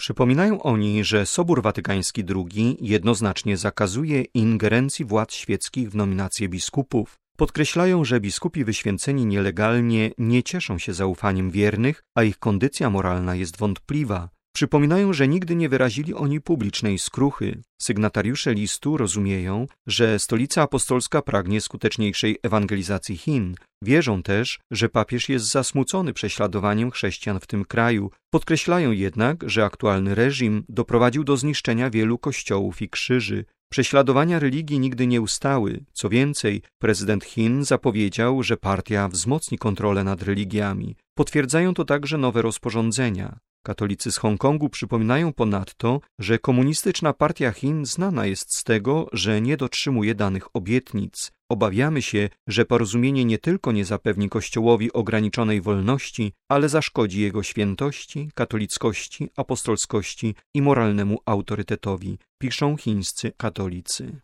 Przypominają oni, że Sobór Watykański II jednoznacznie zakazuje ingerencji władz świeckich w nominacje biskupów. Podkreślają, że biskupi wyświęceni nielegalnie nie cieszą się zaufaniem wiernych, a ich kondycja moralna jest wątpliwa. Przypominają, że nigdy nie wyrazili oni publicznej skruchy. Sygnatariusze listu rozumieją, że Stolica Apostolska pragnie skuteczniejszej ewangelizacji Chin. Wierzą też, że papież jest zasmucony prześladowaniem chrześcijan w tym kraju. Podkreślają jednak, że aktualny reżim doprowadził do zniszczenia wielu kościołów i krzyży. Prześladowania religii nigdy nie ustały. Co więcej, prezydent Chin zapowiedział, że partia wzmocni kontrolę nad religiami. Potwierdzają to także nowe rozporządzenia. Katolicy z Hongkongu przypominają ponadto, że komunistyczna partia Chin znana jest z tego, że nie dotrzymuje danych obietnic. Obawiamy się, że porozumienie nie tylko nie zapewni Kościołowi ograniczonej wolności, ale zaszkodzi jego świętości, katolickości, apostolskości i moralnemu autorytetowi, piszą chińscy katolicy.